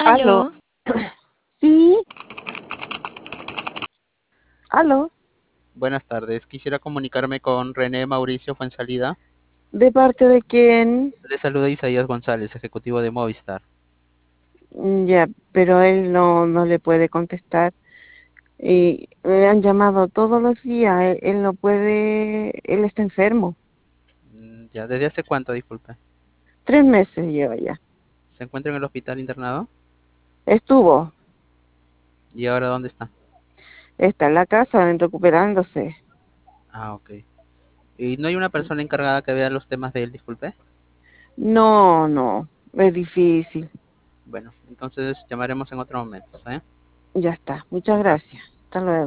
Aló, Aló, sí, aló, Buenas tardes. Quisiera comunicarme con René Mauricio Fuenzalida. ¿de parte de quién? Le saluda Isaías González, ejecutivo de Movistar. Ya, pero él no le puede contestar. Y le han llamado todos los días, él no puede, él está enfermo. Ya, ¿desde hace cuánto, disculpe? 3 meses lleva ya. ¿Se encuentra en el hospital internado? Estuvo, ¿Y ahora dónde está? está en la casa recuperándose. Ah, ok. ¿Y no hay una persona encargada que vea los temas de él, disculpe? No, es difícil. Bueno, entonces llamaremos en otro momento, ¿eh? Ya está, muchas gracias. Hasta luego.